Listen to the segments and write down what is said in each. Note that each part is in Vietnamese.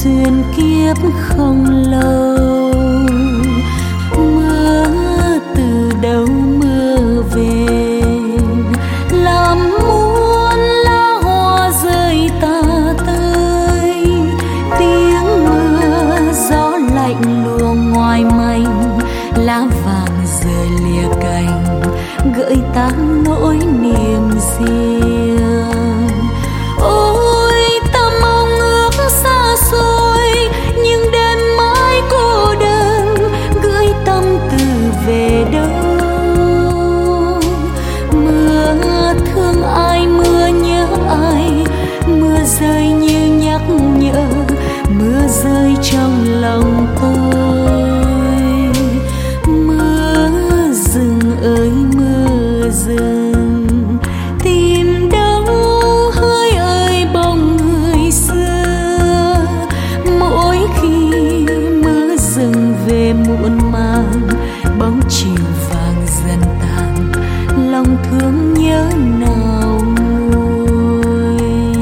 duyên kiếp không lâu. Mưa từ đâu mưa về, làm muôn lá hoa rơi tả tơi. Tiếng mưa gió lạnh lùa ngoài manh, lá vàng rơi lìa cành, gợi tán nỗi niềm riêng. Ôi ta mong ước xa xôi, nhưng đêm mãi cô đơn, gửi tâm tư về đâu. Mưa thương ai, mưa nhớ ai, mưa rơi như nhắc nhở, mưa rơi trong lòng tôi. Mưa rừng ơi mưa rừng, tìm đâu hơi ơi bóng người xưa. Mỗi khi mưa rừng về muộn màng, bóng chiều vàng dần tàn, lòng thương nhớ nào nguôi.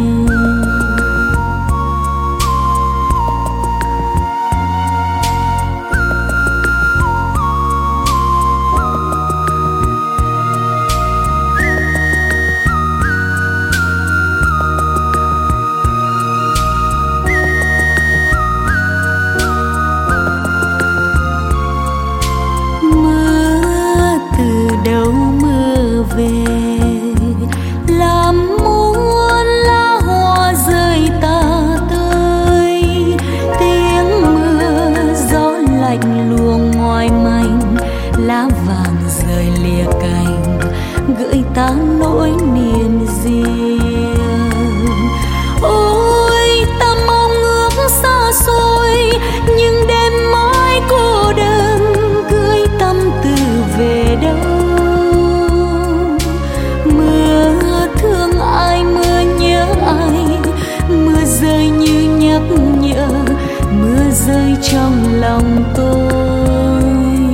Mưa từ đâu mưa về, làm muôn lá hoa rơi tả tơi. Tiếng mưa gió lạnh lùa ngoài manh, lá vàng rơi lìa cành, gợi tán nỗi niềm riêng. Ôi ta mong ước xa xôi, nhưng đêm mãi cô đơn, gửi tâm tư về đâu. Mưa thương ai, mưa nhớ ai, mưa rơi như nhắc nhở, mưa rơi trong lòng tôi.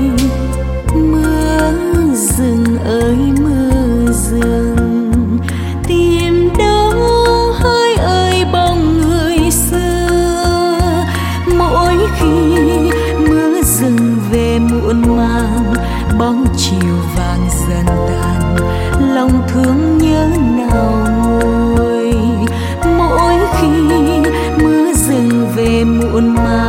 Mưa rừng ơi mưa rừng, tìm đâu hơi ơi bóng người xưa. Mỗi khi mưa rừng về muộn màng, bóng chiều vàng dần tàn, lòng thương nhớ nào nguôi. Mỗi khi mưa rừng về muộn màng,